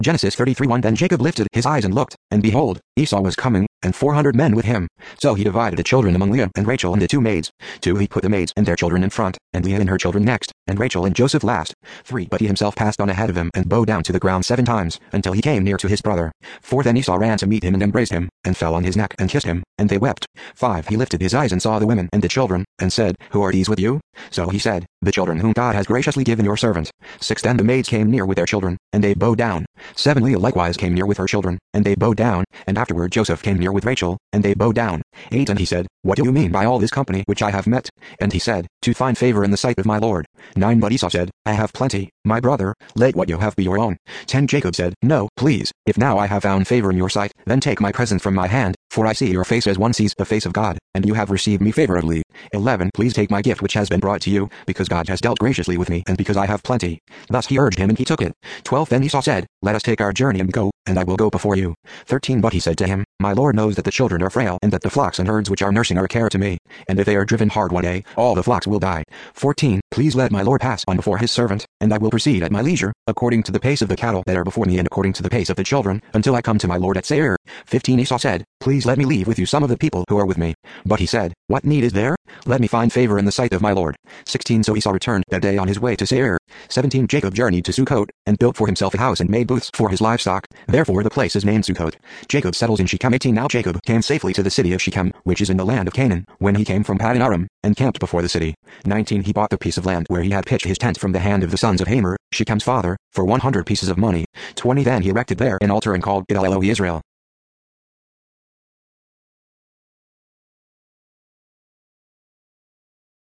Genesis 33:1. Then Jacob lifted his eyes and looked, and behold, Esau was coming, and 400 men with him. So he divided the children among Leah and Rachel and the 2 maids. 2 He put the maids and their children in front, and Leah and her children next, and Rachel and Joseph last. 3 But he himself passed on ahead of him and bowed down to the ground 7 times, until he came near to his brother. 4 Then Esau ran to meet him and embraced him, and fell on his neck and kissed him, and they wept. 5 He lifted his eyes and saw the women and the children, and said, Who are these with you? So he said, The children whom God has graciously given your servant. 6 Then the maids came near with their children, and they bowed down. 7 Leah likewise came near with her children, and they bowed down, and afterward Joseph came near with Rachel, and they bowed down. 8 And he said, What do you mean by all this company which I have met? And he said, To find favor in the sight of my lord. 9 But Esau said, I have plenty, my brother, let what you have be your own. 10 Jacob said, No, please, if now I have found favor in your sight, then take my present from my hand, for I see your face as one sees the face of God, and you have received me favorably. 11 Please take my gift which has been brought to you, because God has dealt graciously with me, and because I have plenty. Thus he urged him, and he took it. 12 Then Esau said, Let us take our journey and go, and I will go before you. 13 But he said to him, My lord knows that the children are frail, and that the flocks and herds which are nursing are a care to me, and if they are driven hard one day, all the flocks will die. 14 Please let my lord pass on before his servant, and I will proceed at my leisure, according to the pace of the cattle that are before me and according to the pace of the children, until I come to my lord at Seir. 15 Esau said, Please let me leave with you some of the people who are with me. But he said, What need is there? Let me find favor in the sight of my lord. 16 So Esau returned that day on his way to Seir. 17 Jacob journeyed to Sukkot, and built for himself a house and made booths for his livestock. Therefore the place is named Sukkot. Jacob settles in Shechem. 18 Now Jacob came safely to the city of Shechem, which is in the land of Canaan, when he came from Paddan Aram, and camped before the city. 19 He bought the piece of land where he had pitched his tent from the hand of the sons of Hamor, Shechem's father, for 100 pieces of money. 20 Then he erected there an altar and called it El Elohe Israel.